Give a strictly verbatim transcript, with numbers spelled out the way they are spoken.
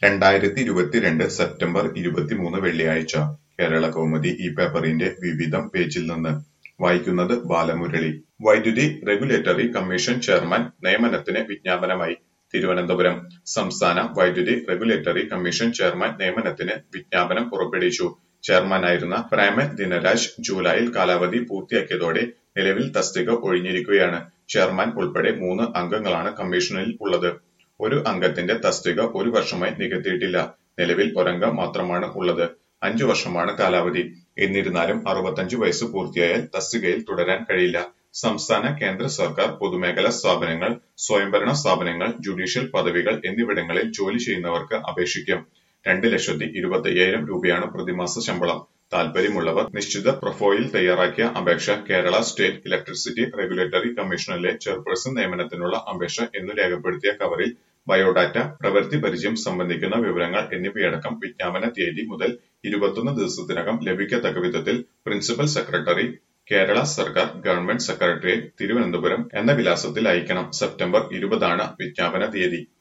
രണ്ടായിരത്തി ഇരുപത്തിരണ്ട് സെപ്റ്റംബർ ഇരുപത്തിമൂന്ന് വെള്ളിയാഴ്ച കേരളകൗമുദി ഈ പേപ്പറിന്റെ വിവിധം പേജിൽ നിന്ന് വായിക്കുന്നത് ബാലമുരളി. വൈദ്യുതി റെഗുലേറ്ററി കമ്മീഷൻ ചെയർമാൻ നിയമനത്തിന് വിജ്ഞാപനമായി. തിരുവനന്തപുരം സംസ്ഥാന വൈദ്യുതി റെഗുലേറ്ററി കമ്മീഷൻ ചെയർമാൻ നിയമനത്തിന് വിജ്ഞാപനം പുറപ്പെടുവിച്ചു. ചെയർമാനായിരുന്ന പ്രേമൻ ദിനരാജ് ജൂലൈയിൽ കാലാവധി പൂർത്തിയാക്കിയതോടെ നിലവിൽ തസ്തിക ഒഴിഞ്ഞിരിക്കുകയാണ്. ചെയർമാൻ ഉൾപ്പെടെ മൂന്ന് അംഗങ്ങളാണ് കമ്മീഷനിൽ ഉള്ളത്. ഒരു അംഗത്തിന്റെ തസ്തിക ഒരു വർഷമായി നികത്തിയിട്ടില്ല. നിലവിൽ ഒരംഗം മാത്രമാണ് ഉള്ളത്. അഞ്ചു വർഷമാണ് കാലാവധി. എന്നിരുന്നാലും അറുപത്തഞ്ചു വയസ്സ് പൂർത്തിയായാൽ തസ്തികയിൽ തുടരാൻ കഴിയില്ല. സംസ്ഥാന കേന്ദ്ര സർക്കാർ പൊതുമേഖലാ സ്ഥാപനങ്ങൾ, സ്വയംഭരണ സ്ഥാപനങ്ങൾ, ജുഡീഷ്യൽ പദവികൾ എന്നിവിടങ്ങളിൽ ജോലി ചെയ്യുന്നവർക്ക് അപേക്ഷിക്കാം. രണ്ട് ലക്ഷത്തി ഇരുപത്തയ്യായിരം രൂപയാണ് പ്രതിമാസ ശമ്പളം. താൽപര്യമുള്ളവർ നിശ്ചിത പ്രൊഫൈൽ തയ്യാറാക്കിയ അപേക്ഷ കേരള സ്റ്റേറ്റ് ഇലക്ട്രിസിറ്റി റെഗുലേറ്ററി കമ്മീഷനിലെ ചെയർപേഴ്സൺ നിയമനത്തിനുള്ള അപേക്ഷ എന്നു രേഖപ്പെടുത്തിയ കവറിൽ ബയോഡാറ്റ, പ്രവൃത്തി പരിചയം സംബന്ധിക്കുന്ന വിവരങ്ങൾ എന്നിവയടക്കം വിജ്ഞാപന തീയതി മുതൽ ഇരുപത്തൊന്ന് ദിവസത്തിനകം ലഭിക്കത്തക്ക വിധത്തിൽ പ്രിൻസിപ്പൽ സെക്രട്ടറി, കേരള സർക്കാർ ഗവൺമെന്റ് സെക്രട്ടേറിയറ്റ്, തിരുവനന്തപുരം എന്ന വിലാസത്തിൽ അയക്കണം. സെപ്റ്റംബർ ഇരുപതാണ് വിജ്ഞാപന തീയതി.